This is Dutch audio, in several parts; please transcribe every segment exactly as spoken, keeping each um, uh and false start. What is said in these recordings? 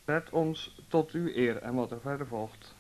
Red ons tot uw eer en wat er verder volgt.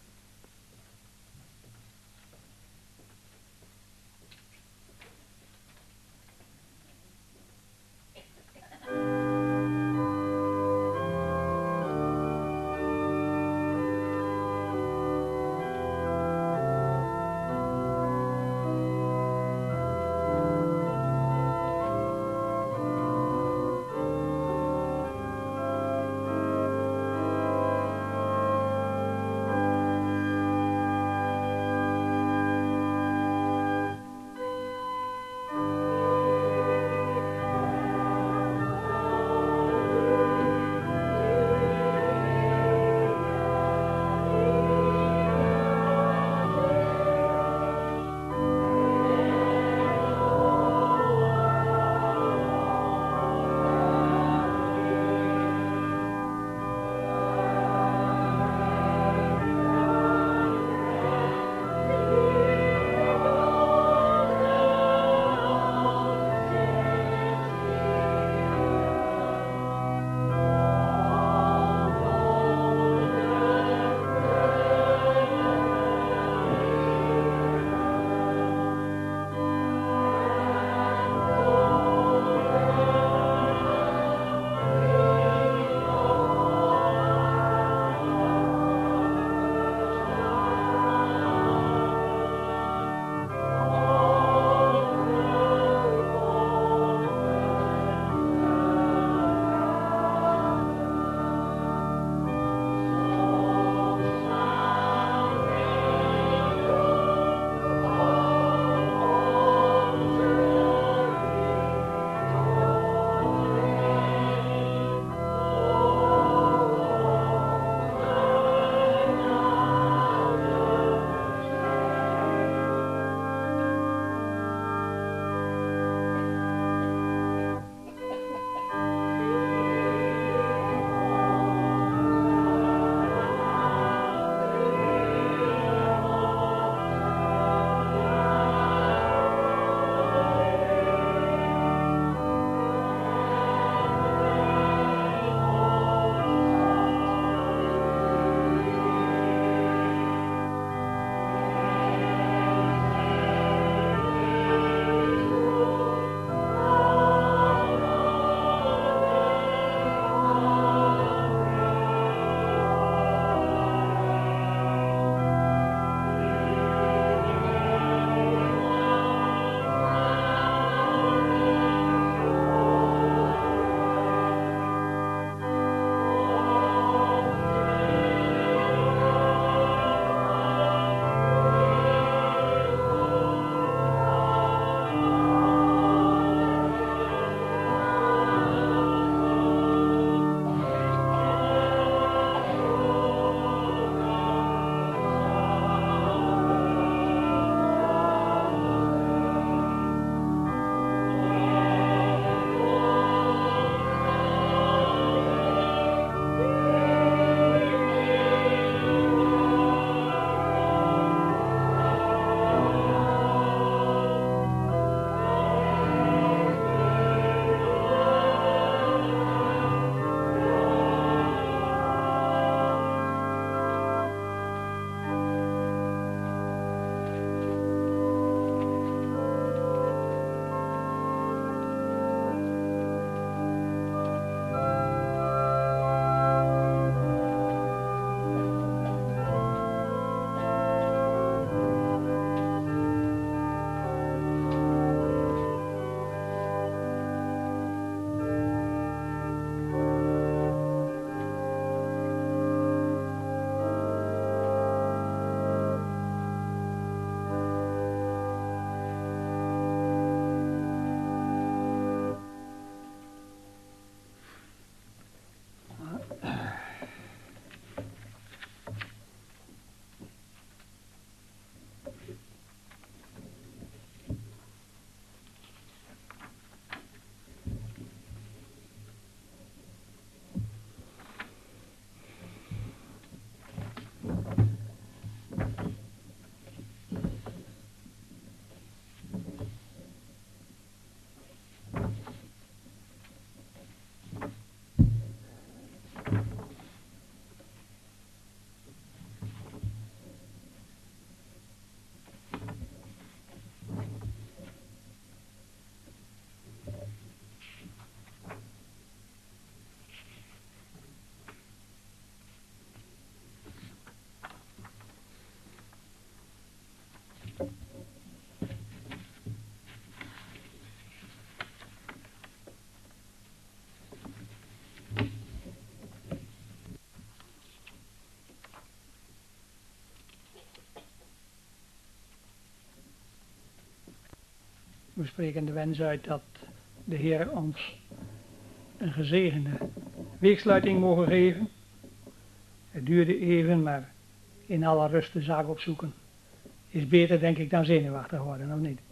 we spreken de wens uit dat de Heer ons een gezegende weeksluiting mogen geven. Het duurde even, maar in alle rust de zaak opzoeken is beter, denk ik, dan zenuwachtig worden, of niet?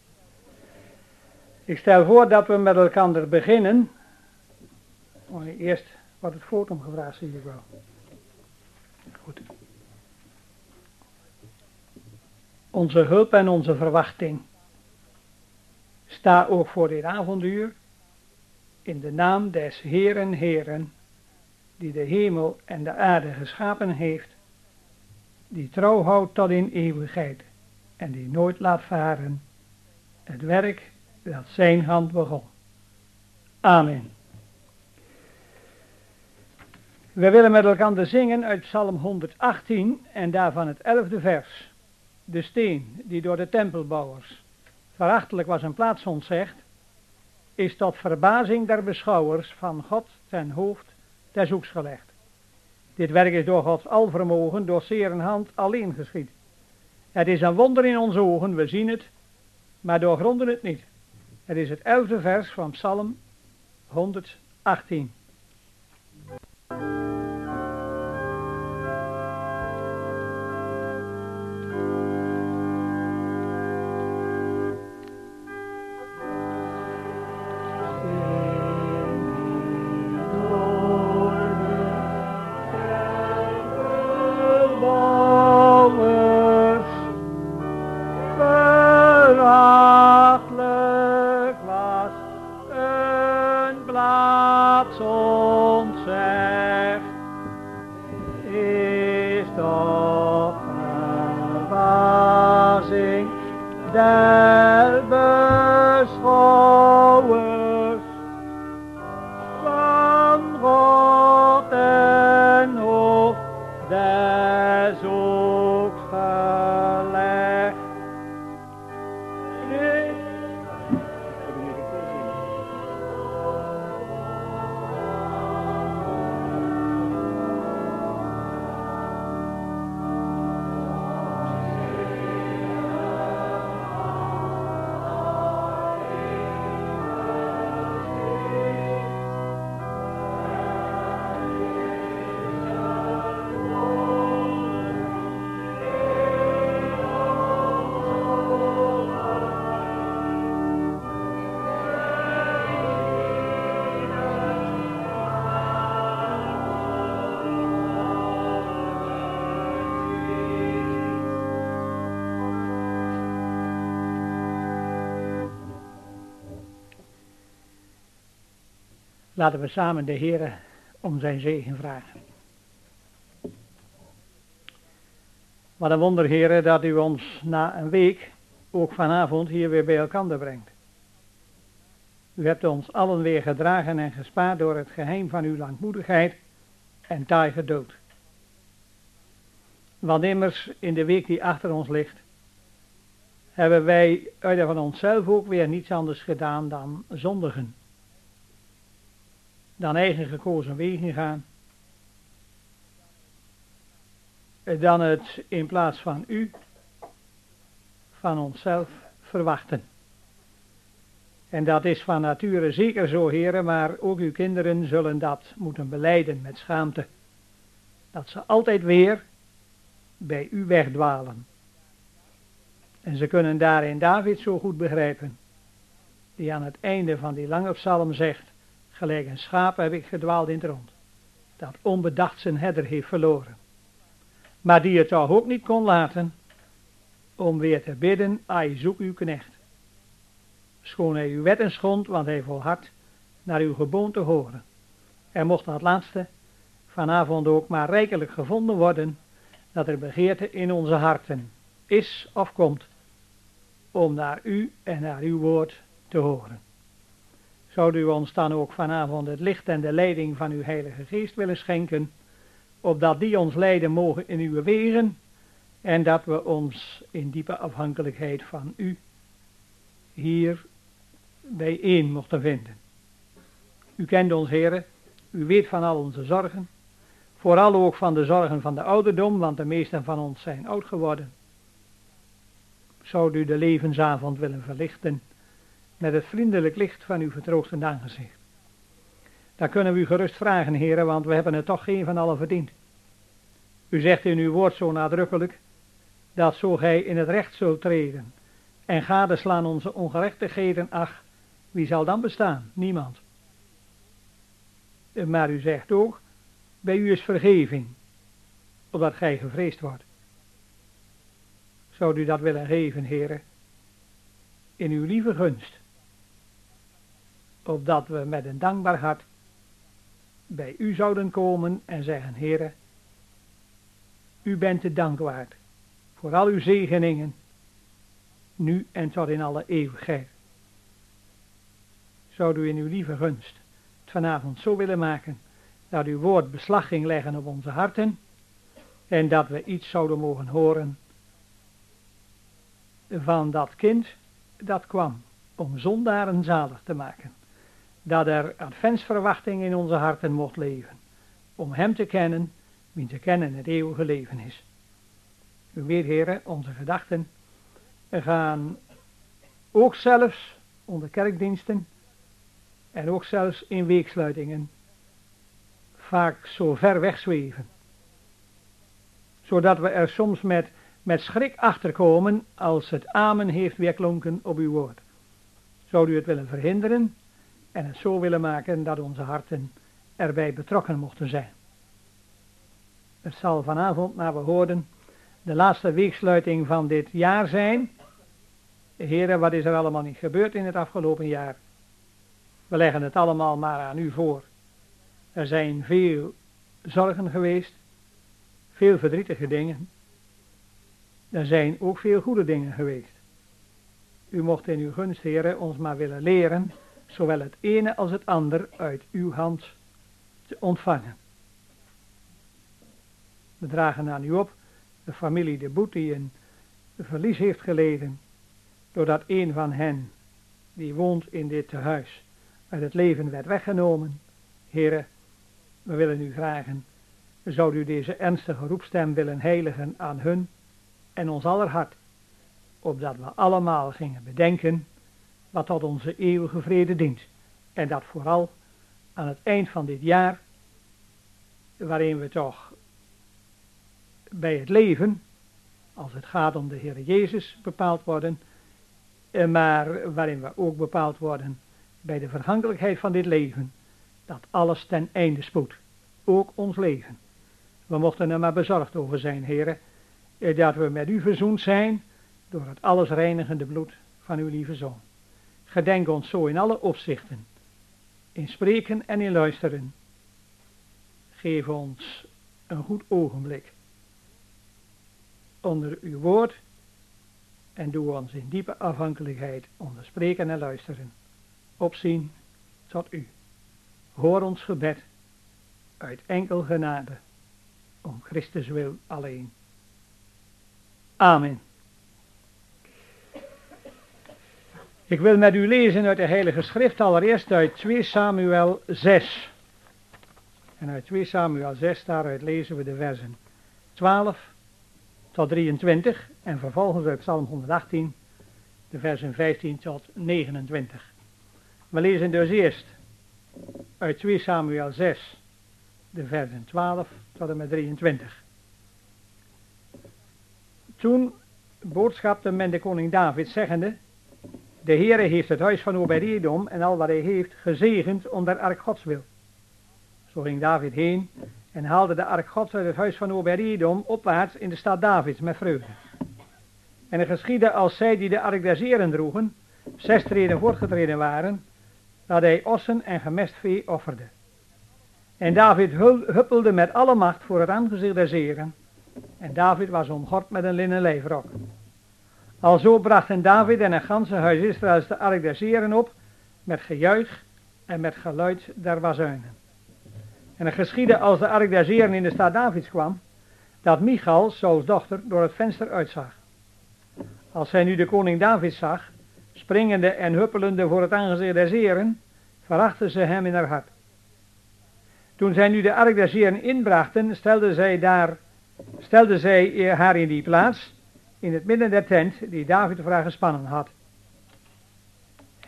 Ik stel voor dat we met elkaar beginnen. Oh, eerst wordt het fotum gevraagd, zie ik wel. Goed. Onze hulp en onze verwachting sta ook voor dit avonduur in de naam des Heeren Heeren, die de hemel en de aarde geschapen heeft, die trouw houdt tot in eeuwigheid en die nooit laat varen het werk dat zijn hand begon. Amen. We willen met elkaar zingen uit Psalm honderdachttien en daarvan het elfde vers. De steen die door de tempelbouwers verachtelijk was een plaats ontzegd, is tot verbazing der beschouwers van God ten hoofd des hoeks gelegd. Dit werk is door Gods alvermogen, door zeer hand alleen geschied. Het is een wonder in onze ogen, we zien het, maar doorgronden het niet. Het is het elfde vers van Psalm honderdachttien. Laten we samen de Heere om zijn zegen vragen. Wat een wonder, Heere, dat u ons na een week ook vanavond hier weer bij elkaar brengt. U hebt ons allen weer gedragen en gespaard door het geheim van uw langmoedigheid en taai geduld. Want immers in de week die achter ons ligt, hebben wij uit van onszelf ook weer niets anders gedaan dan zondigen. Dan eigen gekozen wegen gaan, dan het in plaats van u, van onszelf verwachten. En dat is van nature zeker zo, heren, maar ook uw kinderen zullen dat moeten belijden met schaamte. Dat ze altijd weer bij u wegdwalen. En ze kunnen daarin David zo goed begrijpen, die aan het einde van die lange psalm zegt: gelijk een schaap heb ik gedwaald in het rond, dat onbedacht zijn herder heeft verloren. Maar die het toch ook niet kon laten, om weer te bidden: ai, zoek uw knecht. Schoon hij uw wetten schond, want hij volhardt naar uw geboon te horen. Er mocht dat laatste vanavond ook maar rijkelijk gevonden worden, dat er begeerte in onze harten is of komt, om naar u en naar uw woord te horen. Zou u ons dan ook vanavond het licht en de leiding van uw Heilige Geest willen schenken, opdat die ons leiden mogen in uw wegen, en dat we ons in diepe afhankelijkheid van u hier bijeen mochten vinden. U kent ons, heren, u weet van al onze zorgen, vooral ook van de zorgen van de ouderdom, want de meesten van ons zijn oud geworden. Zou u de levensavond willen verlichten, met het vriendelijk licht van uw vertroostend aangezicht. Dat kunnen we u gerust vragen, heren, want we hebben het toch geen van allen verdiend. U zegt in uw woord zo nadrukkelijk, dat zo gij in het recht zult treden en gadeslaan onze ongerechtigheden, ach, wie zal dan bestaan? Niemand. Maar u zegt ook, bij u is vergeving, opdat gij gevreesd wordt. Zou u dat willen geven, heren, in uw lieve gunst, opdat we met een dankbaar hart bij u zouden komen en zeggen, heren, u bent de dank waard voor al uw zegeningen, nu en tot in alle eeuwigheid. Zou u in uw lieve gunst het vanavond zo willen maken, dat uw woord beslag ging leggen op onze harten, en dat we iets zouden mogen horen van dat kind dat kwam om zondaren zalig te maken. Dat er adventsverwachting in onze harten mocht leven, om hem te kennen, wie te kennen het eeuwige leven is. U weet, heren, onze gedachten gaan ook zelfs onder kerkdiensten en ook zelfs in weeksluitingen vaak zo ver wegzweven, zodat we er soms met, met schrik achterkomen als het amen heeft weerklonken op uw woord. Zou u het willen verhinderen en het zo willen maken dat onze harten erbij betrokken mochten zijn. Het zal vanavond, naar we hoorden, de laatste weeksluiting van dit jaar zijn. Heren, wat is er allemaal niet gebeurd in het afgelopen jaar? We leggen het allemaal maar aan u voor. Er zijn veel zorgen geweest, veel verdrietige dingen. Er zijn ook veel goede dingen geweest. U mocht in uw gunst, heren, ons maar willen leren, zowel het ene als het ander uit uw hand te ontvangen. We dragen aan u op de familie de Boet die een verlies heeft geleden, doordat een van hen, die woont in dit tehuis, uit het leven werd weggenomen. Heren, we willen u vragen, zou u deze ernstige roepstem willen heiligen aan hun en ons aller hart, opdat we allemaal gingen bedenken wat tot onze eeuwige vrede dient. En dat vooral aan het eind van dit jaar, waarin we toch bij het leven, als het gaat om de Heer Jezus, bepaald worden, maar waarin we ook bepaald worden bij de vergankelijkheid van dit leven, dat alles ten einde spoedt, ook ons leven. We mochten er maar bezorgd over zijn, heren, dat we met u verzoend zijn door het alles reinigende bloed van uw lieve Zoon. Gedenk ons zo in alle opzichten, in spreken en in luisteren. Geef ons een goed ogenblik onder uw woord en doe ons in diepe afhankelijkheid onder spreken en luisteren opzien tot u. Hoor ons gebed uit enkel genade, om Christus wil alleen. Amen. Ik wil met u lezen uit de Heilige Schrift, allereerst uit twee Samuel zes. En uit twee Samuel zes, daaruit lezen we de versen twaalf tot drieëntwintig en vervolgens uit Psalm honderdachttien, de versen vijftien tot negenentwintig. We lezen dus eerst uit twee Samuel zes, de versen twaalf tot en met drieëntwintig. Toen boodschapte men de koning David, zeggende: de Heere heeft het huis van Obed-Edom en al wat hij heeft gezegend om der ark Gods wil. Zo ging David heen en haalde de ark Gods uit het huis van Obed-Edom opwaarts in de stad Davids met vreugde. En het geschiedde als zij die de ark des Heeren droegen, zes treden voortgetreden waren, dat hij ossen en gemest vee offerde. En David huppelde met alle macht voor het aangezicht des Heeren, en David was omgord met een linnen lijfrok. Alzo brachten David en het ganse huis Israëls de ark des Heeren op, met gejuich en met geluid der bazuinen. En het geschiedde als de ark des Heeren in de stad Davids kwam, dat Michal, Sauls dochter, door het venster uitzag. Als zij nu de koning David zag, springende en huppelende voor het aangezicht des Heeren, verachtte ze hem in haar hart. Toen zij nu de ark des Heeren inbrachten, stelde zij, daar, stelde zij haar in die plaats, in het midden der tent die David voor haar gespannen had.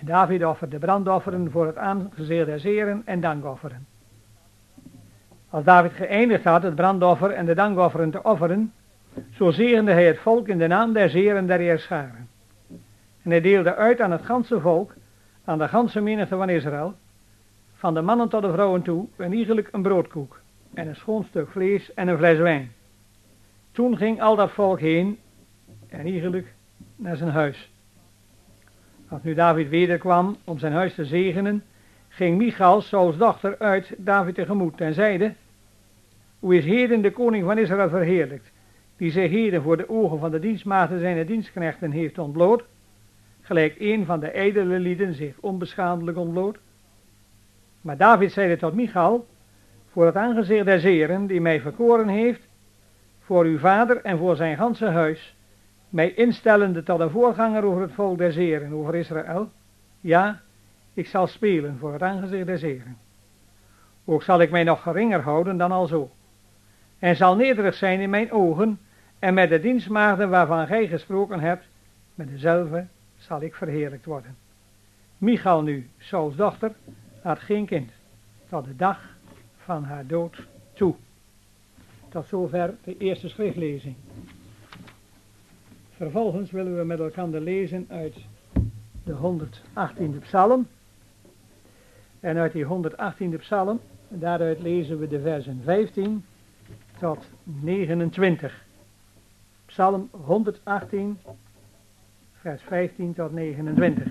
David offerde brandofferen voor het aangezicht des Heren en dankofferen. Als David geëindigd had het brandoffer en de dankofferen te offeren, zo zegende hij het volk in de naam des Heren der Heerscharen. En hij deelde uit aan het ganse volk, aan de ganse menigte van Israël, van de mannen tot de vrouwen toe, een iegelijk een broodkoek, en een schoon stuk vlees en een fles wijn. Toen ging al dat volk heen, en iegelijk naar zijn huis. Als nu David wederkwam om zijn huis te zegenen, ging Michal, Sauls dochter, uit David tegemoet en zeide: Hoe is heden de koning van Israël verheerlijkt, die zich heden voor de ogen van de dienstmaagden zijn dienstknechten heeft ontbloot, gelijk een van de ijdele lieden zich onbeschaamdelijk ontbloot. Maar David zeide tot Michal: Voor het aangezicht des Heren, die mij verkoren heeft, voor uw vader en voor zijn ganse huis, mij instellende tot een voorganger over het volk des Heren, over Israël, ja, ik zal spelen voor het aangezicht des Heren. Ook zal ik mij nog geringer houden dan alzo, en zal nederig zijn in mijn ogen, en met de dienstmaagden waarvan gij gesproken hebt, met dezelfde zal ik verheerlijkt worden. Michal nu, Sauls dochter, had geen kind, tot de dag van haar dood toe. Tot zover de eerste schriftlezing. Vervolgens willen we met elkaar lezen uit de honderdachttiende psalm. En uit die honderdachttiende psalm, daaruit lezen we de versen vijftien tot negenentwintig. Psalm honderdachttien, vers vijftien tot negenentwintig.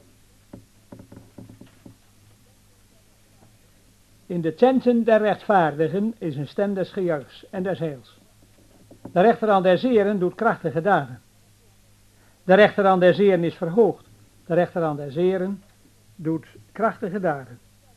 In de tenten der rechtvaardigen is een stem des gejuichs en des heils. De rechterhand des Heren doet krachtige daden. De rechterhand des Heren is verhoogd. De rechterhand des Heren doet krachtige daden.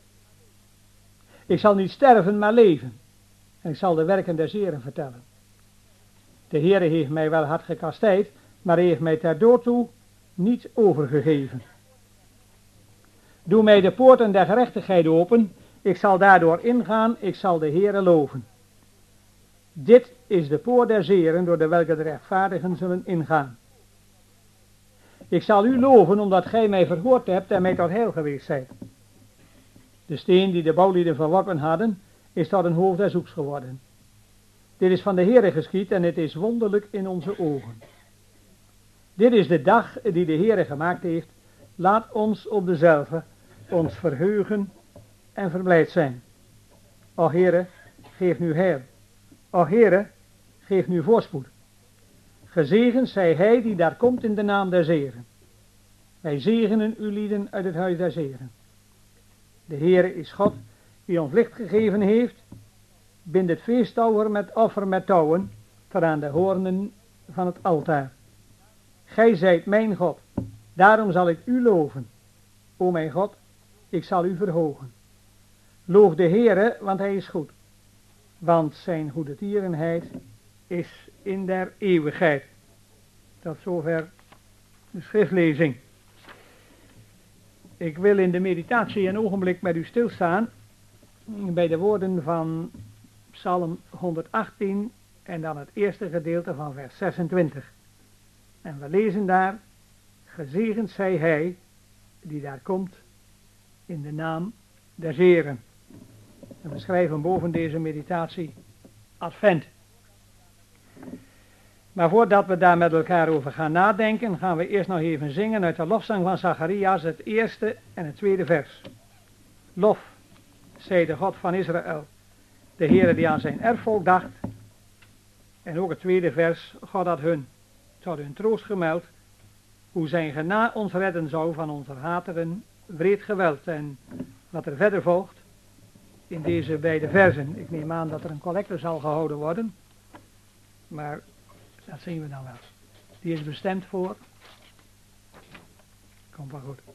Ik zal niet sterven, maar leven. En ik zal de werken des Heren vertellen. De Heere heeft mij wel hard gekastijd, maar hij heeft mij ter dood toe niet overgegeven. Doe mij de poorten der gerechtigheid open. Ik zal daardoor ingaan, ik zal de Heere loven. Dit is de poort des Heren, door de welke de rechtvaardigen zullen ingaan. Ik zal u loven, omdat gij mij verhoord hebt en mij tot heil geweest zijt. De steen die de bouwlieden verworpen hadden, is tot een hoofd des hoeks geworden. Dit is van de Heere geschied en het is wonderlijk in onze ogen. Dit is de dag die de Heere gemaakt heeft. Laat ons op dezelfde ons verheugen en verblijd zijn. O Heere, geef nu heil. O Heere, geef nu voorspoed. Gezegend zij hij die daar komt in de naam des Heren. Wij zegenen u lieden uit het huis des Heren. De Heere is God die ons licht gegeven heeft. Bind het feestoffer met offer met touwen tot aan de hoornen van het altaar. Gij zijt mijn God, daarom zal ik u loven. O mijn God, ik zal u verhogen. Loof de Heere, want hij is goed. Want zijn goede tierenheid is in der eeuwigheid. Tot zover de schriftlezing. Ik wil in de meditatie een ogenblik met u stilstaan bij de woorden van Psalm honderdachttien en dan het eerste gedeelte van vers zesentwintig. En we lezen daar: Gezegend zij hij die daar komt in de naam des Heren. En we schrijven boven deze meditatie Advent. Maar voordat we daar met elkaar over gaan nadenken, gaan we eerst nog even zingen uit de lofzang van Zacharias, het eerste en het tweede vers. Lof, zij de God van Israël, de Heere die aan zijn erfvolk dacht. En ook het tweede vers: God had hun tot hun troost gemeld, hoe zijn gena ons redden zou van onze hateren wreed geweld. En wat er verder volgt in deze beide versen. Ik neem aan dat er een collecte zal gehouden worden, maar dat zien we dan wel. Die is bestemd voor. Komt wel goed.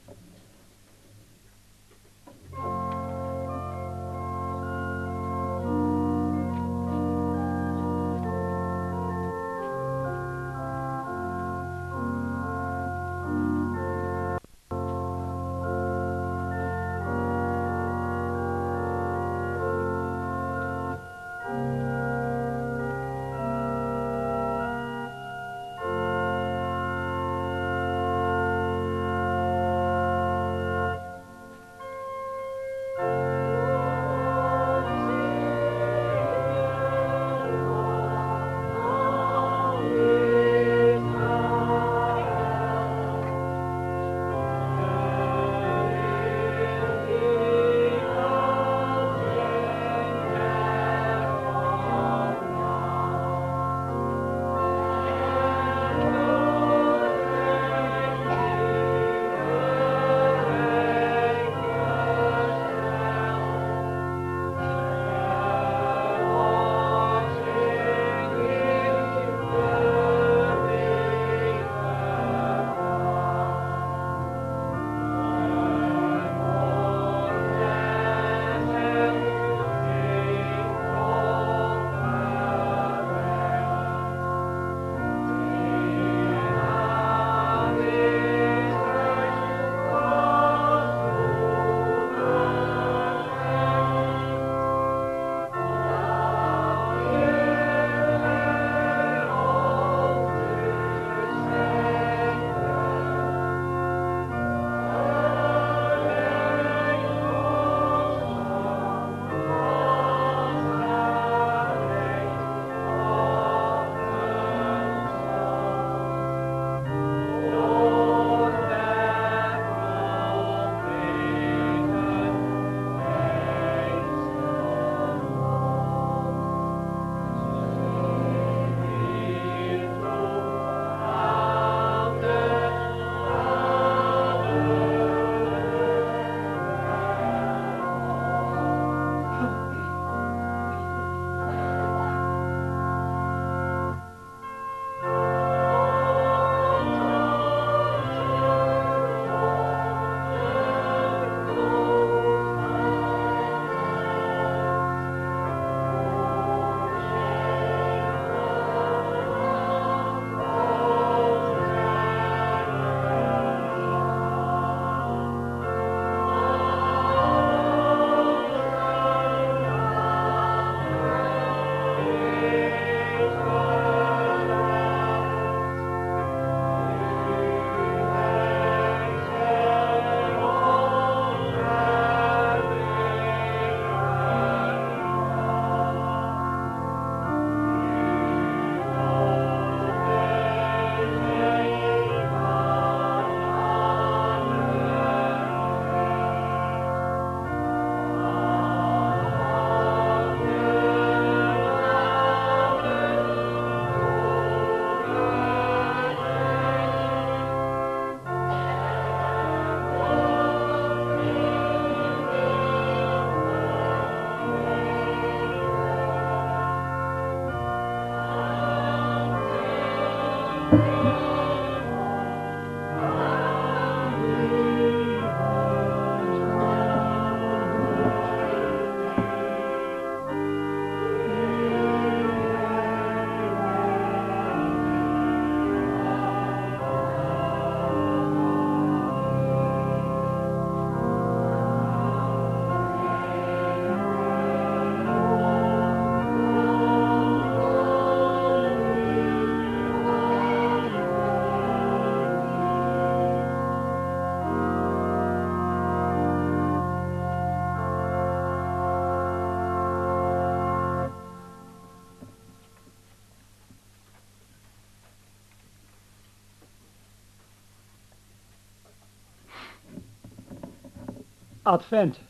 Advent.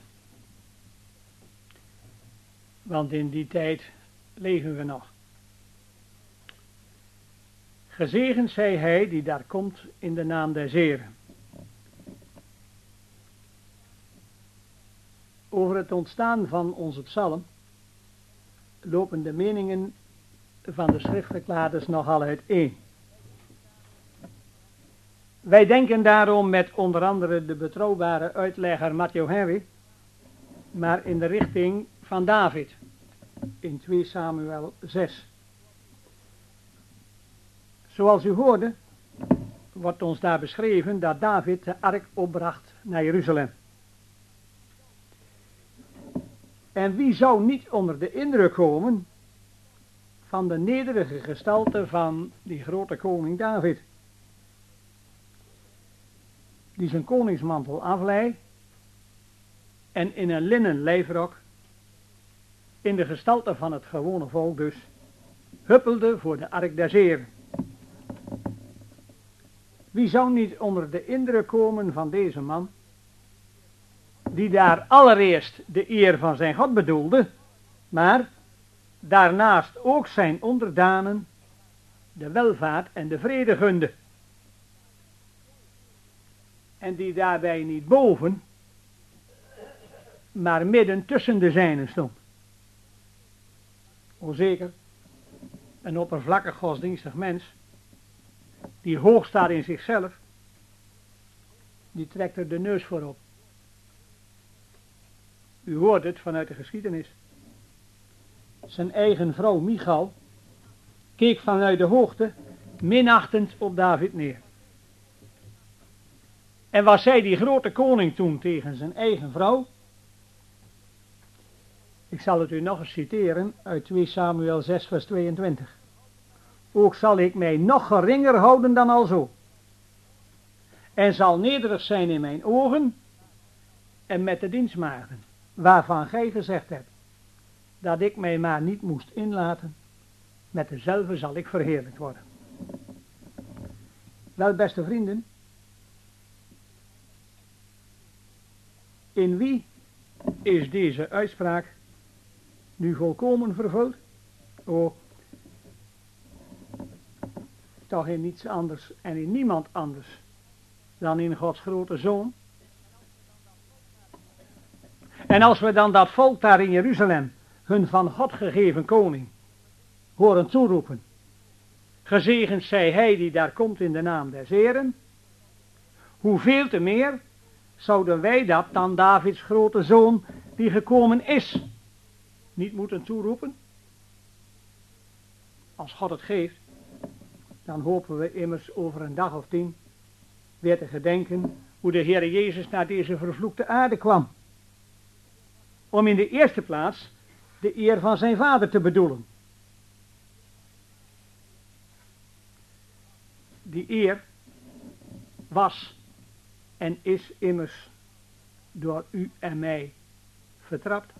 Want in die tijd leven we nog. Gezegend zij hij die daar komt in de naam des Heeren. Over het ontstaan van onze psalm lopen de meningen van de schriftverklaarders nogal uiteen. Wij denken daarom met onder andere de betrouwbare uitlegger Matthew Henry, maar in de richting van David, in twee Samuel zes. Zoals u hoorde, wordt ons daar beschreven dat David de ark opbracht naar Jeruzalem. En wie zou niet onder de indruk komen van de nederige gestalte van die grote koning David, die zijn koningsmantel aflei en in een linnen lijfrok, in de gestalte van het gewone volk dus, huppelde voor de ark des Heeren. Wie zou niet onder de indruk komen van deze man, die daar allereerst de eer van zijn God bedoelde, maar daarnaast ook zijn onderdanen de welvaart en de vrede gunde. En die daarbij niet boven, maar midden tussen de zijnen stond. O zeker, een oppervlakkig godsdienstig mens, die hoog staat in zichzelf, die trekt er de neus voor op. U hoort het vanuit de geschiedenis. Zijn eigen vrouw Michal keek vanuit de hoogte minachtend op David neer. En wat zei die grote koning toen tegen zijn eigen vrouw? Ik zal het u nog eens citeren uit twee Samuel zes vers tweeëntwintig. Ook zal ik mij nog geringer houden dan alzo. En zal nederig zijn in mijn ogen en met de dienstmaagden, waarvan gij gezegd hebt, dat ik mij maar niet moest inlaten, met dezelfde zal ik verheerlijkt worden. Wel, beste vrienden, in wie is deze uitspraak nu volkomen vervuld? O, toch in niets anders en in niemand anders dan in Gods grote Zoon. En als we dan dat volk daar in Jeruzalem, hun van God gegeven koning, horen toeroepen, gezegend zij hij die daar komt in de naam des Heeren, hoeveel te meer zouden wij dat dan Davids grote zoon die gekomen is, niet moeten toeroepen? Als God het geeft, dan hopen we immers over een dag of tien weer te gedenken hoe de Heer Jezus naar deze vervloekte aarde kwam. Om in de eerste plaats de eer van zijn vader te bedoelen. Die eer was en is immers door u en mij vertrapt.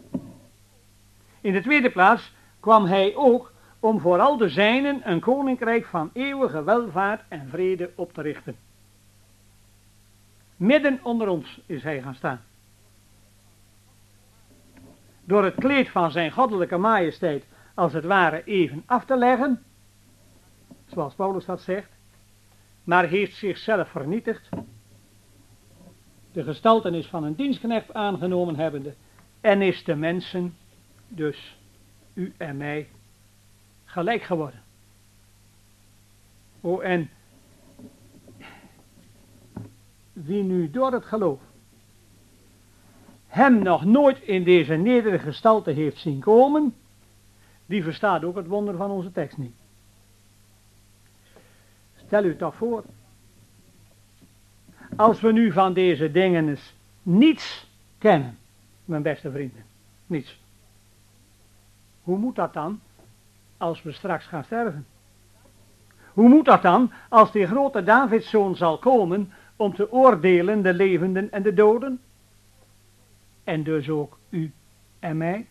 In de tweede plaats kwam hij ook om voor al de zijnen een koninkrijk van eeuwige welvaart en vrede op te richten. Midden onder ons is hij gaan staan. Door het kleed van zijn goddelijke majesteit als het ware even af te leggen, zoals Paulus dat zegt, maar heeft zichzelf vernietigd, de gestaltenis van een dienstknecht aangenomen hebbende, en is de mensen, dus u en mij, gelijk geworden. Oh, en wie nu door het geloof hem nog nooit in deze nederige gestalte heeft zien komen, die verstaat ook het wonder van onze tekst niet. Stel u toch voor, als we nu van deze dingen eens niets kennen, mijn beste vrienden, niets. Hoe moet dat dan als we straks gaan sterven? Hoe moet dat dan als die grote Davidszoon zal komen om te oordelen de levenden en de doden? En dus ook u en mij?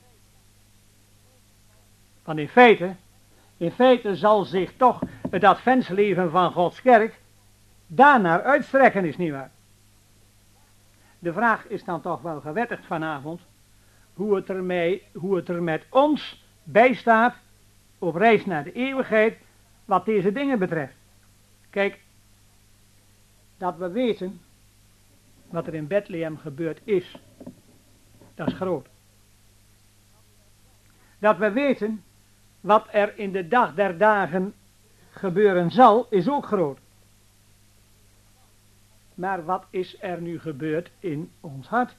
Want in feite, in feite zal zich toch het adventsleven van Gods kerk daarnaar uitstrekken, is niet waar? De vraag is dan toch wel gewettigd vanavond, hoe het er, mee, hoe het er met ons bij staat op reis naar de eeuwigheid, wat deze dingen betreft. Kijk, dat we weten wat er in Bethlehem gebeurd is, dat is groot. Dat we weten wat er in de dag der dagen gebeuren zal, is ook groot. Maar wat is er nu gebeurd in ons hart?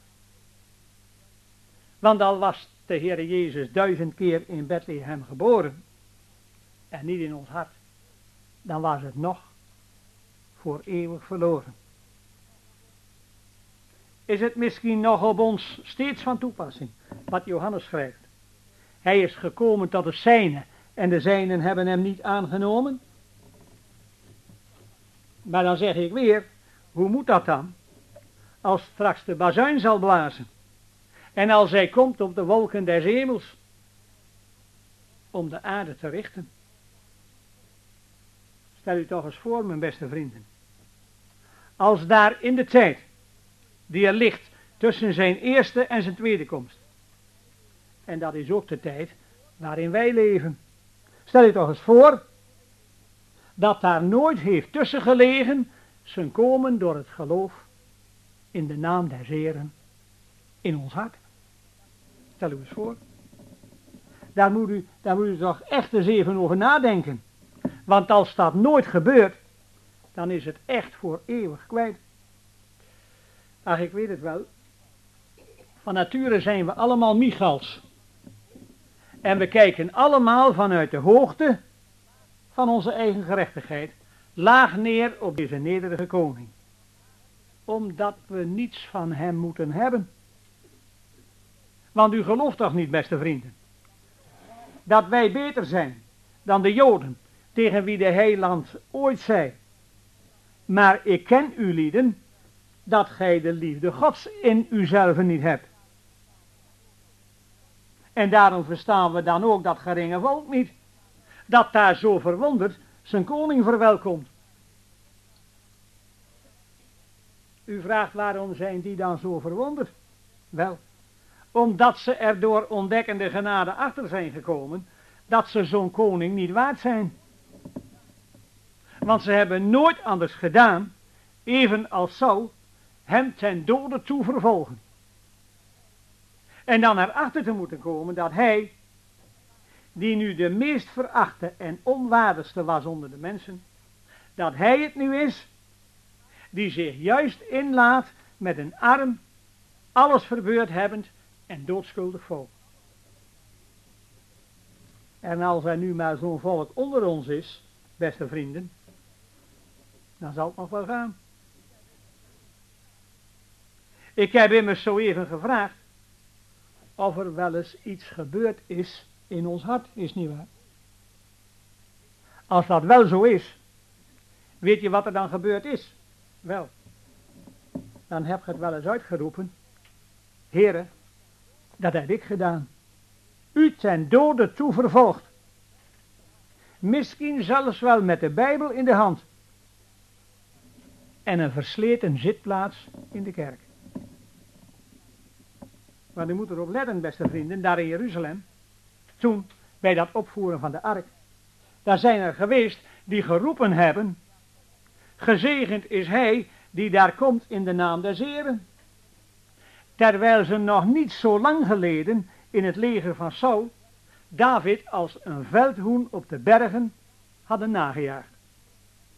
Want al was de Heer Jezus duizend keer in Bethlehem geboren, en niet in ons hart, dan was het nog voor eeuwig verloren. Is het misschien nog op ons steeds van toepassing, wat Johannes schrijft? Hij is gekomen tot de zijnen, en de zijnen hebben hem niet aangenomen. Maar dan zeg ik weer, hoe moet dat dan? Als straks de bazuin zal blazen, en als hij komt op de wolken des hemels, om de aarde te richten. Stel u toch eens voor, mijn beste vrienden. Als daar in de tijd, die er ligt tussen zijn eerste en zijn tweede komst. En dat is ook de tijd waarin wij leven. Stel u toch eens voor, dat daar nooit heeft tussen gelegen zijn komen door het geloof in de naam des Heren in ons hart. Stel u eens voor. Daar moet u, daar moet u toch echt eens even over nadenken. Want als dat nooit gebeurt, dan is het echt voor eeuwig kwijt. Ach, ik weet het wel. Van nature zijn we allemaal Michals. En we kijken allemaal vanuit de hoogte van onze eigen gerechtigheid laag neer op deze nederige koning. Omdat we niets van hem moeten hebben. Want u gelooft toch niet, beste vrienden, dat wij beter zijn dan de Joden, tegen wie de heiland ooit zei: maar ik ken u lieden, dat gij de liefde Gods in uzelven niet hebt. En daarom verstaan we dan ook dat geringe volk niet, dat daar zo verwonderd zijn koning verwelkomt. U vraagt, waarom zijn die dan zo verwonderd? Wel, omdat ze er door ontdekkende genade achter zijn gekomen dat ze zo'n koning niet waard zijn. Want ze hebben nooit anders gedaan, even als Saul, hem ten dode toe vervolgen. En dan erachter te moeten komen dat hij, die nu de meest verachte en onwaardigste was onder de mensen, dat hij het nu is, die zich juist inlaat met een arm, alles verbeurd hebbend en doodschuldig volk. En als er nu maar zo'n volk onder ons is, beste vrienden, dan zal het nog wel gaan. Ik heb immers zo even gevraagd of er wel eens iets gebeurd is in ons hart, is niet waar? Als dat wel zo is, weet je wat er dan gebeurd is? Wel, dan heb je het wel eens uitgeroepen: Heere, dat heb ik gedaan. U ten dode toe vervolgd. Misschien zelfs wel met de Bijbel in de hand. En een versleten zitplaats in de kerk. Maar u moet erop letten, beste vrienden, daar in Jeruzalem, toen, bij dat opvoeren van de ark, daar zijn er geweest die geroepen hebben: gezegend is hij die daar komt in de naam des Heren. Terwijl ze nog niet zo lang geleden in het leger van Saul David als een veldhoen op de bergen hadden nagejaagd.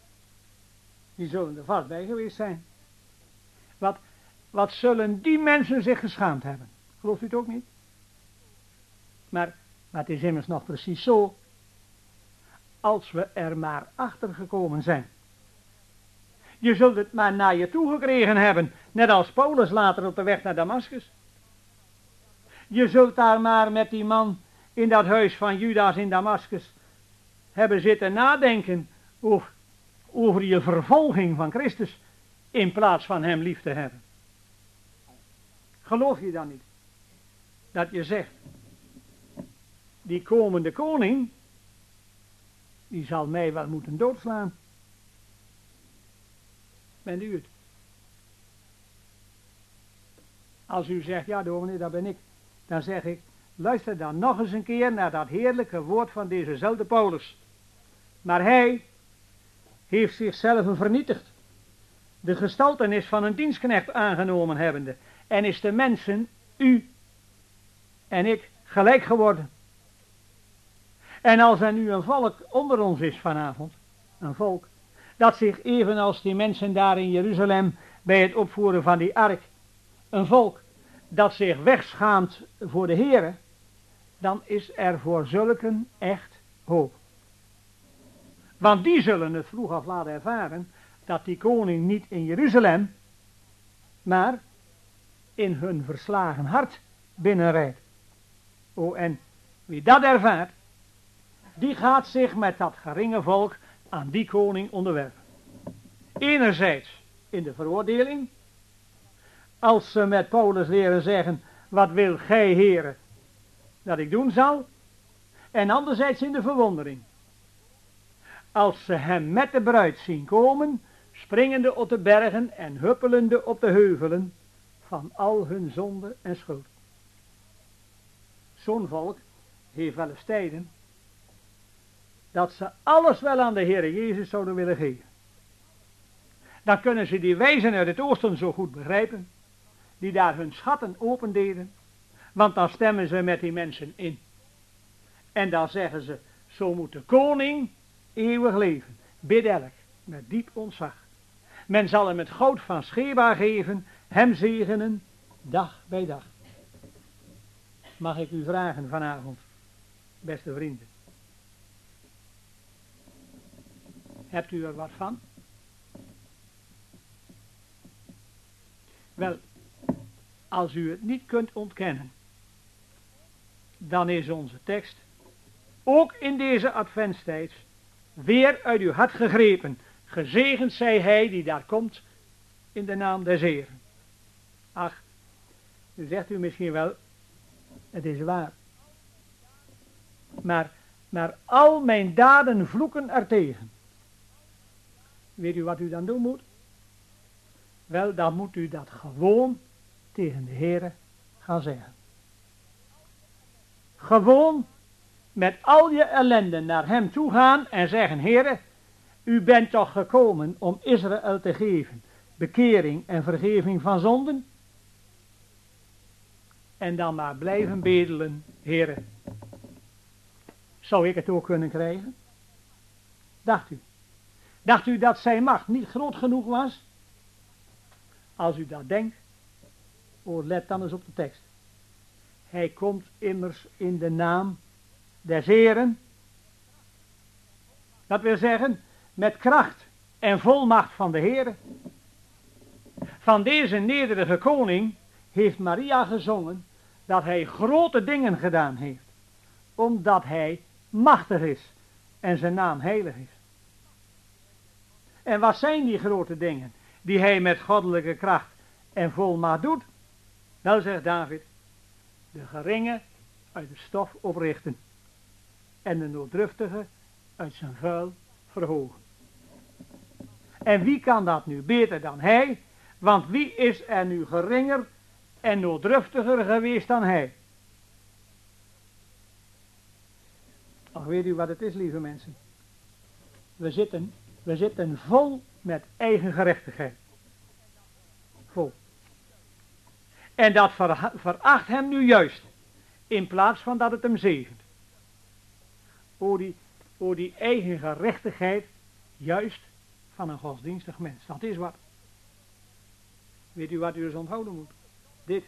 Die zullen er vast bij geweest zijn. Wat, wat zullen die mensen zich geschaamd hebben? Gelooft u het ook niet? Maar, maar het is immers nog precies zo. Als we er maar achter gekomen zijn. Je zult het maar naar je toe gekregen hebben. Net als Paulus later op de weg naar Damaskus. Je zult daar maar met die man in dat huis van Judas in Damaskus hebben zitten nadenken over, over je vervolging van Christus in plaats van hem lief te hebben. Geloof je dan niet dat je zegt, die komende koning, die zal mij wel moeten doodslaan? Bent u het? Als u zegt, ja dominee, dat ben ik, dan zeg ik, luister dan nog eens een keer naar dat heerlijke woord van dezezelfde Paulus. Maar hij heeft zichzelf vernietigd, de gestaltenis van een dienstknecht aangenomen hebbende, en is de mensen, u en ik, gelijk geworden. En als er nu een volk onder ons is vanavond, een volk, dat zich evenals die mensen daar in Jeruzalem bij het opvoeren van die ark, een volk dat zich wegschaamt voor de Heere, dan is er voor zulken echt hoop. Want die zullen het vroeg of laat ervaren, dat die koning niet in Jeruzalem, maar in hun verslagen hart binnenrijdt. O, en wie dat ervaart, die gaat zich met dat geringe volk aan die koning onderwerpen. Enerzijds in de veroordeling, als ze met Paulus leren zeggen, wat wil gij, Heere, dat ik doen zal? En anderzijds in de verwondering. Als ze hem met de bruid zien komen, springende op de bergen en huppelende op de heuvelen van al hun zonde en schuld. Zo'n volk heeft wel eens tijden dat ze alles wel aan de Heere Jezus zouden willen geven. Dan kunnen ze die wijzen uit het oosten zo goed begrijpen, die daar hun schatten opendeden, want dan stemmen ze met die mensen in. En dan zeggen ze, zo moet de koning eeuwig leven, biddellijk, met diep ontzag. Men zal hem het goud van Scheba geven, hem zegenen, dag bij dag. Mag ik u vragen vanavond, beste vrienden, hebt u er wat van? Wel, als u het niet kunt ontkennen, dan is onze tekst, ook in deze adventstijd, weer uit uw hart gegrepen. Gezegend zij hij die daar komt, in de naam des Heeren. Ach, nu zegt u misschien wel, het is waar. Maar, maar al mijn daden vloeken ertegen. Weet u wat u dan doen moet? Wel, dan moet u dat gewoon tegen de Heere gaan zeggen. Gewoon met al je ellende naar hem toe gaan en zeggen, Heere, u bent toch gekomen om Israël te geven, bekering en vergeving van zonden? En dan maar blijven bedelen, Heere. Zou ik het ook kunnen krijgen? Dacht u? Dacht u dat zijn macht niet groot genoeg was? Als u dat denkt, oh, let dan eens op de tekst. Hij komt immers in de naam des Heeren. Dat wil zeggen, met kracht en volmacht van de Heere. Van deze nederige koning heeft Maria gezongen dat hij grote dingen gedaan heeft, omdat hij machtig is en zijn naam heilig is. En wat zijn die grote dingen die hij met goddelijke kracht en volmacht doet? Wel, zegt David, de geringe uit de stof oprichten en de nooddruftige uit zijn vuil verhogen. En wie kan dat nu beter dan hij? Want wie is er nu geringer en nooddruftiger geweest dan hij? Ach, weet u wat het is, lieve mensen? We zitten, we zitten vol met eigen gerechtigheid. Vol. En dat ver, veracht hem nu juist, in plaats van dat het hem zegent. O die, o die eigen gerechtigheid, juist van een godsdienstig mens. Dat is wat. Weet u wat u dus onthouden moet? Dit.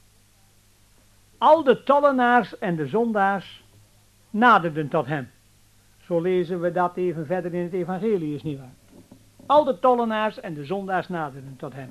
Al de tollenaars en de zondaars naderden tot hem. Zo lezen we dat even verder in het evangelie, is niet waar. Al de tollenaars en de zondaars naderden tot hem.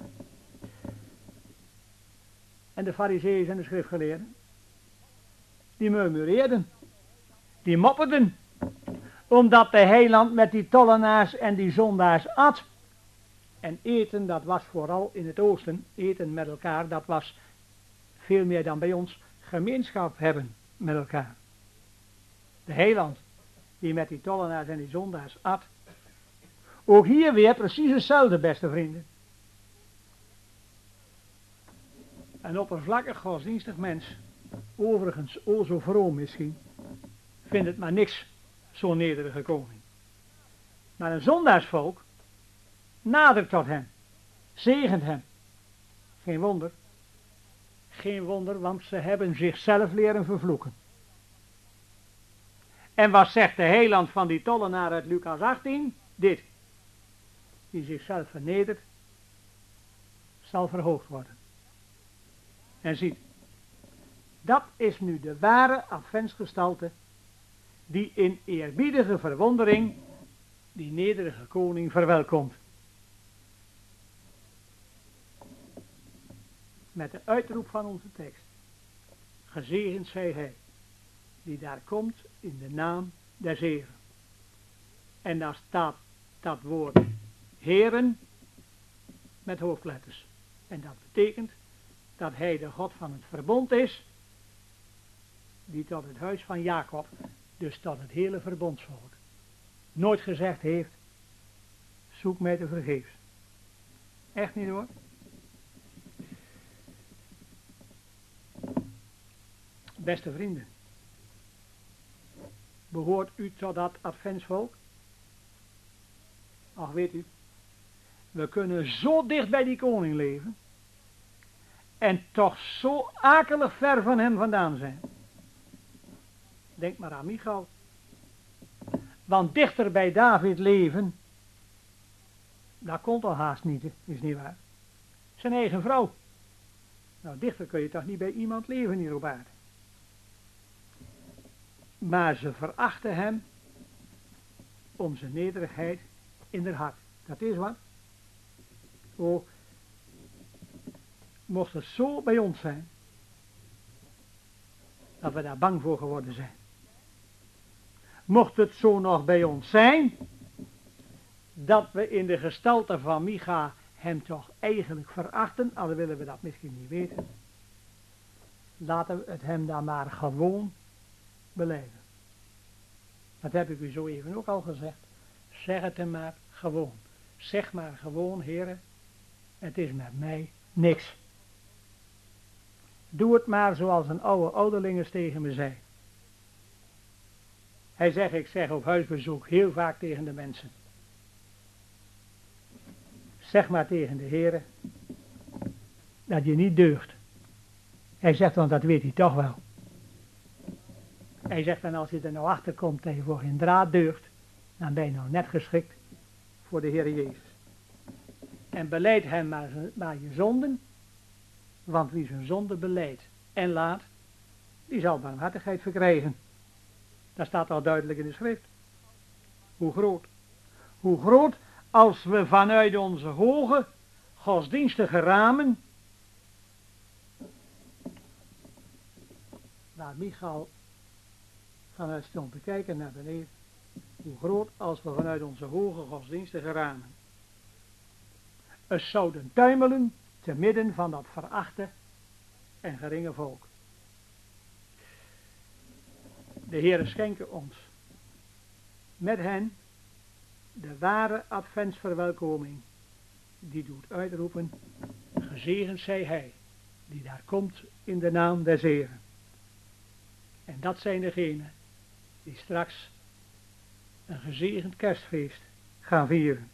En de farizeeën en de schriftgeleerden, die murmureerden, die mopperden, omdat de heiland met die tollenaars en die zondaars at. En eten, dat was vooral in het oosten, eten met elkaar, dat was veel meer dan bij ons, gemeenschap hebben met elkaar. De heiland, die met die tollenaars en die zondaars at. Ook hier weer precies hetzelfde, beste vrienden. Een oppervlakkig godsdienstig mens, overigens o zo vroom misschien, vindt het maar niks, zo'n nederige koning. Maar een zondaarsvolk nadert tot hem, zegent hem. Geen wonder, geen wonder, want ze hebben zichzelf leren vervloeken. En wat zegt de heiland van die tollenaar uit Lucas achttien? Dit. Die zichzelf vernedert, zal verhoogd worden. En ziet, dat is nu de ware adventsgestalte die in eerbiedige verwondering die nederige koning verwelkomt. Met de uitroep van onze tekst. Gezegend zij hij, die daar komt in de naam des Heren. En daar staat dat woord Heren met hoofdletters. En dat betekent dat hij de God van het verbond is, die tot het huis van Jacob, dus tot het hele verbondsvolk, nooit gezegd heeft, zoek mij te vergeefs. Echt niet hoor. Beste vrienden, behoort u tot dat adventsvolk? Ach, weet u, we kunnen zo dicht bij die koning leven en toch zo akelig ver van hem vandaan zijn. Denk maar aan Michal. Want dichter bij David leven, dat komt al haast niet, is niet waar. Zijn eigen vrouw. Nou, dichter kun je toch niet bij iemand leven hier op aarde. Maar ze verachten hem om zijn nederigheid in haar hart. Dat is wat. Oh, mocht het zo bij ons zijn, dat we daar bang voor geworden zijn. Mocht het zo nog bij ons zijn, dat we in de gestalte van Micha hem toch eigenlijk verachten, al willen we dat misschien niet weten, laten we het hem dan maar gewoon beleiden. Dat heb ik u zo even ook al gezegd. Zeg het hem maar gewoon. Zeg maar gewoon, heren, het is met mij niks. Doe het maar zoals een oude ouderling tegen me zei. Hij zegt, ik zeg op huisbezoek heel vaak tegen de mensen. Zeg maar tegen de heren dat je niet deugt. Hij zegt, want dat weet hij toch wel. Hij zegt, en als je er nou achter komt dat je voor geen draad deugt, dan ben je nou net geschikt voor de Heer Jezus. En beleid hem maar, maar je zonden, want wie zijn zonde beleidt en laat, die zal barmhartigheid verkrijgen. Dat staat al duidelijk in de schrift. Hoe groot? Hoe groot als we vanuit onze hoge godsdienstige ramen, waar Michal vanuit stond te kijken naar beneden, hoe groot als we vanuit onze hoge godsdienstige ramen het zouden tuimelen te midden van dat verachte en geringe volk. De Heere schenke ons met hen de ware adventsverwelkoming, die doet uitroepen, gezegend zij hij, die daar komt in de naam des Heeren. En dat zijn degenen die straks een gezegend kerstfeest gaan vieren.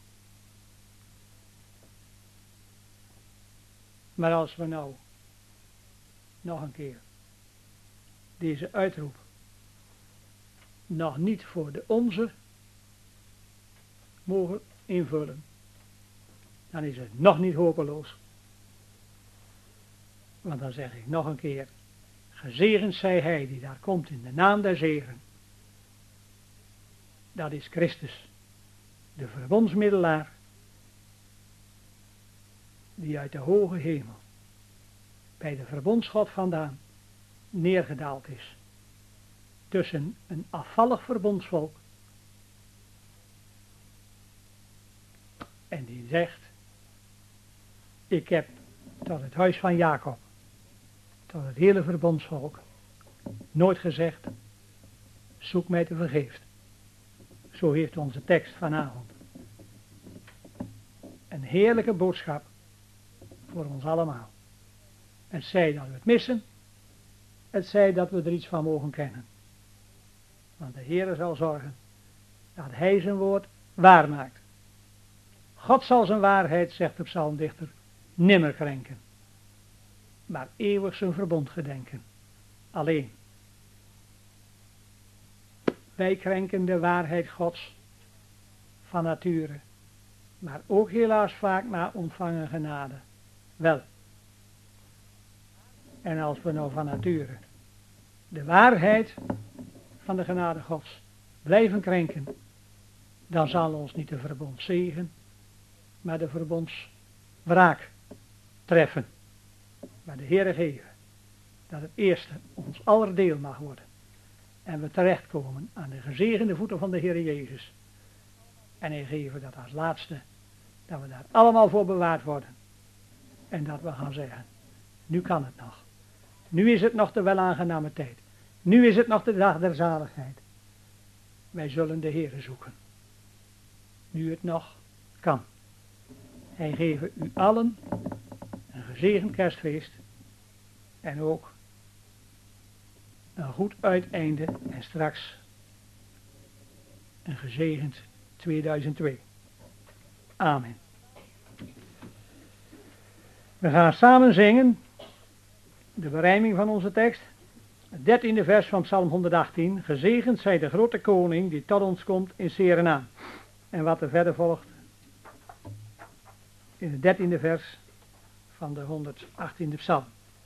Maar als we nou nog een keer deze uitroep nog niet voor de onze mogen invullen, dan is het nog niet hopeloos. Want dan zeg ik nog een keer, gezegend zij hij die daar komt in de naam des Heren. Dat is Christus, de verbondsmiddelaar, die uit de hoge hemel bij de verbondsgod vandaan neergedaald is. Tussen een afvallig verbondsvolk. En die zegt, ik heb tot het huis van Jacob, tot het hele verbondsvolk, nooit gezegd, zoek mij te vergeefs. Zo heeft onze tekst vanavond een heerlijke boodschap voor ons allemaal. Het zij dat we het missen, het zij dat we er iets van mogen kennen. Want de Heere zal zorgen dat Hij zijn woord waar maakt. God zal zijn waarheid, zegt de psalmdichter, nimmer krenken, maar eeuwig zijn verbond gedenken. Alleen, wij krenken de waarheid Gods van nature, maar ook helaas vaak na ontvangen genade. Wel, en als we nou van nature de waarheid van de genade Gods blijven krenken, dan zal ons niet de verbondszegen, maar de verbondswraak treffen. Maar de Heere geven dat het eerste ons aller deel mag worden. En we terechtkomen aan de gezegende voeten van de Heere Jezus. En hij geven dat als laatste, dat we daar allemaal voor bewaard worden. En dat we gaan zeggen, nu kan het nog. Nu is het nog de welaangename tijd. Nu is het nog de dag der zaligheid. Wij zullen de Heere zoeken. Nu het nog kan. Hij geven u allen een gezegend kerstfeest. En ook een goed uiteinde en straks een gezegend tweeduizend twee. Amen. We gaan samen zingen de berijming van onze tekst. Het dertiende vers van Psalm honderdachttien. Gezegend zij de grote koning die tot ons komt in zere naam. En wat er verder volgt in het dertiende vers van de honderdachttiende psalm.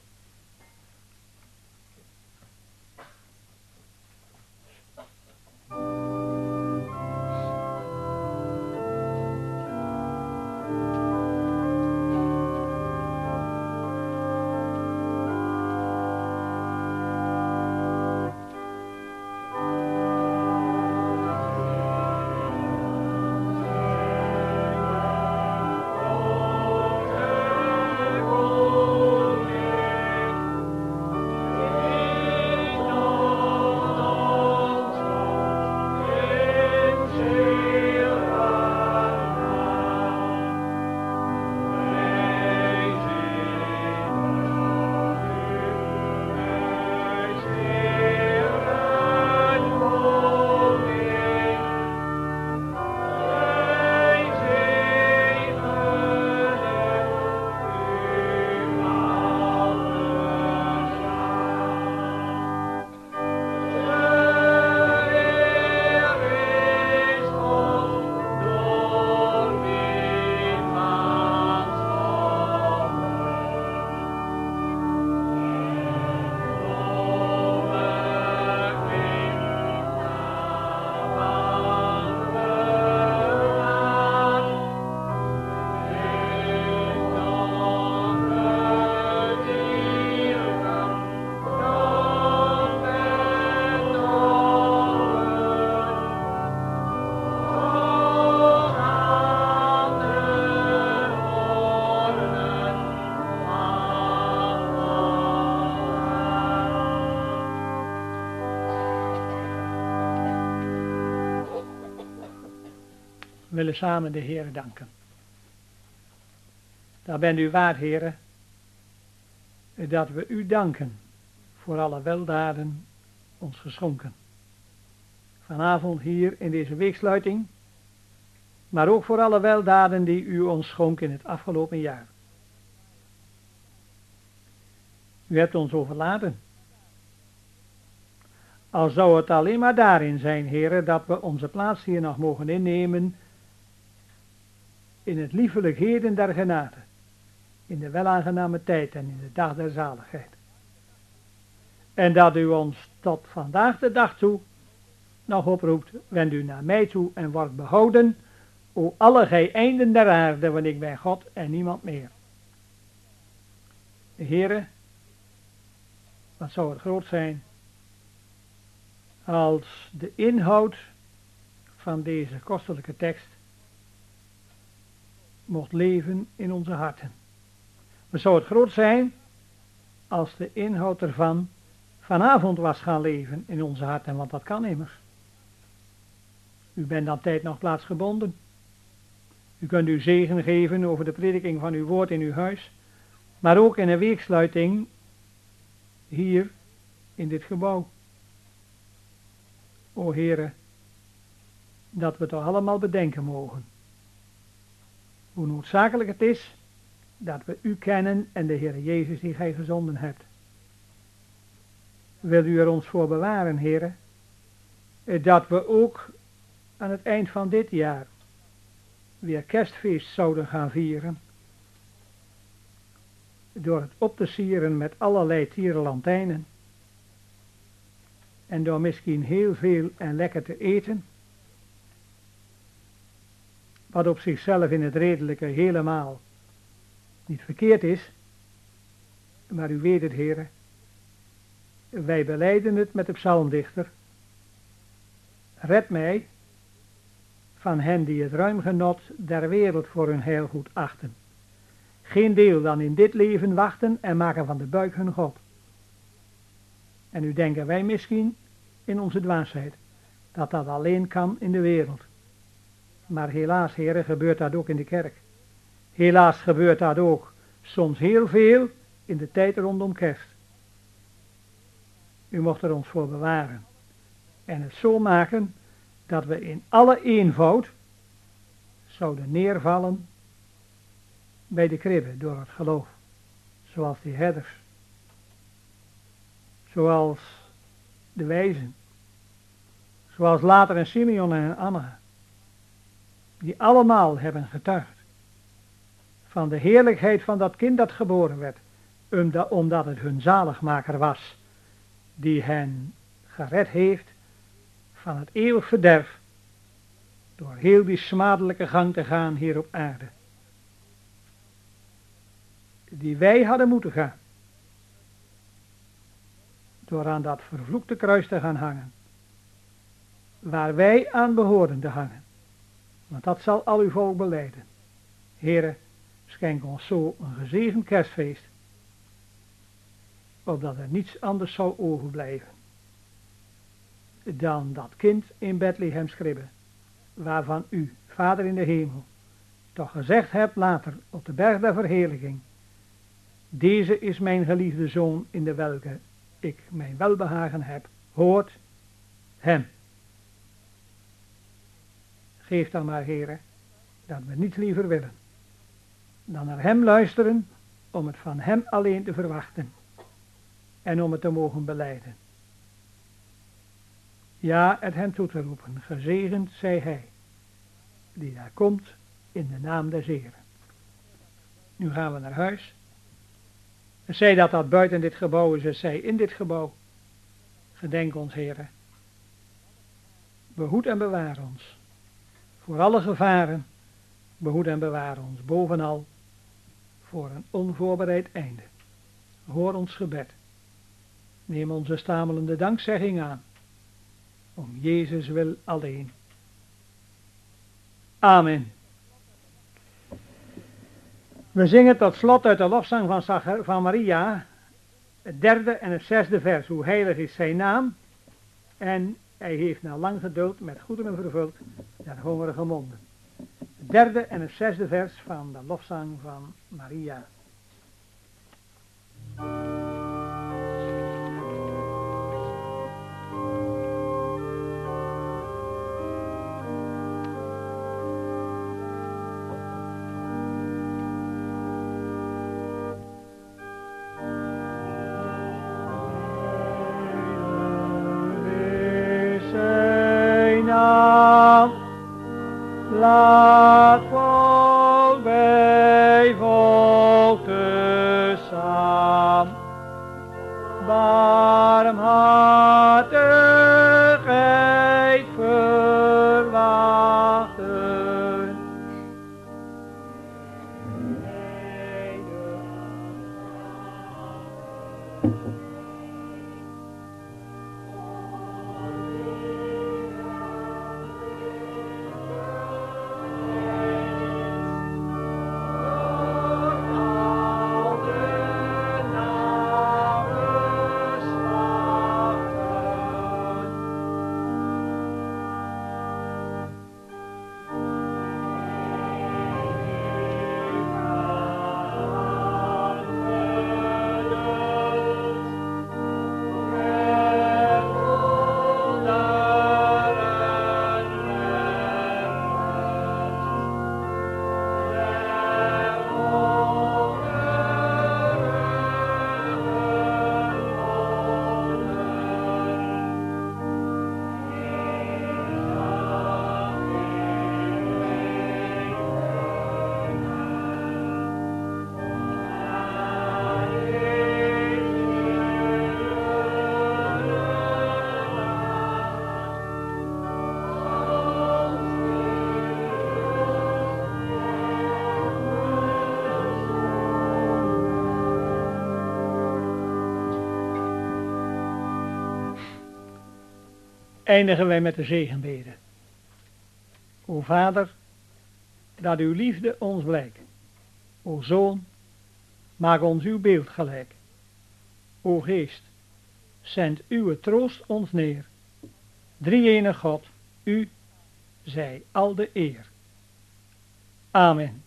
We willen samen de Heere danken. Daar bent u waard, Heere, dat we u danken voor alle weldaden ons geschonken. Vanavond hier in deze weeksluiting, maar ook voor alle weldaden die u ons schonk in het afgelopen jaar. U hebt ons overladen. Al zou het alleen maar daarin zijn, Heere, dat we onze plaats hier nog mogen innemen in het liefelijkheden der genade, in de welaangename tijd en in de dag der zaligheid. En dat u ons tot vandaag de dag toe nog oproept, wend u naar mij toe en wordt behouden, o alle gij einden der aarde, want ik ben God en niemand meer. De Heere, wat zou het groot zijn als de inhoud van deze kostelijke tekst mocht leven in onze harten. Wat zou het groot zijn als de inhoud ervan vanavond was gaan leven in onze harten, want dat kan immers. U bent dan tijd nog plaatsgebonden. U kunt uw zegen geven over de prediking van uw woord in uw huis, maar ook in een weeksluiting hier in dit gebouw. O Heere, dat we toch allemaal bedenken mogen hoe noodzakelijk het is dat we u kennen en de Heer Jezus die gij gezonden hebt. Wil u er ons voor bewaren, Heere, dat we ook aan het eind van dit jaar weer kerstfeest zouden gaan vieren, door het op te sieren met allerlei tierenlantijnen en door misschien heel veel en lekker te eten, wat op zichzelf in het redelijke helemaal niet verkeerd is, maar u weet het, Heere, wij belijden het met de psalmdichter: red mij van hen die het ruim genot der wereld voor hun heil goed achten. Geen deel dan in dit leven wachten en maken van de buik hun God. En nu denken wij misschien in onze dwaasheid dat dat alleen kan in de wereld. Maar helaas, Heere, gebeurt dat ook in de kerk. Helaas gebeurt dat ook soms heel veel in de tijd rondom kerst. U mocht er ons voor bewaren en het zo maken dat we in alle eenvoud zouden neervallen bij de kribbe door het geloof, zoals die herders, zoals de wijzen, zoals later een Simeon en Anna, die allemaal hebben getuigd van de heerlijkheid van dat kind dat geboren werd, omdat het hun zaligmaker was, die hen gered heeft van het eeuwig verderf, door heel die smadelijke gang te gaan hier op aarde, die wij hadden moeten gaan, door aan dat vervloekte kruis te gaan hangen, waar wij aan behoren te hangen, want dat zal al uw volk belijden. Heere, schenk ons zo een gezegend kerstfeest, opdat er niets anders zou overblijven dan dat kind in Bethlehems kribbe, waarvan u, Vader in de hemel, toch gezegd hebt later op de berg der verheerlijking: deze is mijn geliefde zoon in de welke ik mijn welbehagen heb, hoort hem. Geef dan maar, Heere, dat we niet liever willen dan naar hem luisteren, om het van hem alleen te verwachten en om het te mogen belijden. Ja, het hem toe te roepen: gezegend zij hij die daar komt in de naam des Heeren. Nu gaan we naar huis. Het zij dat dat buiten dit gebouw is, het zij in dit gebouw. Gedenk ons, Heere. Behoed en bewaar ons voor alle gevaren. Behoed en bewaar ons bovenal voor een onvoorbereid einde. Hoor ons gebed. Neem onze stamelende dankzegging aan. Om Jezus wil alleen. Amen. We zingen tot slot uit de lofzang van, Zachar, van Maria, het derde en het zesde vers. Hoe heilig is zijn naam. En hij heeft na lang geduld met goederen vervuld der hongerige monden. Het derde en het zesde vers van de lofzang van Maria. Laat Eindigen wij met de zegenbede. O Vader, dat uw liefde ons blijkt. O Zoon, maak ons uw beeld gelijk. O Geest, zend uw troost ons neer. Drie-enige God, u zij al de eer. Amen.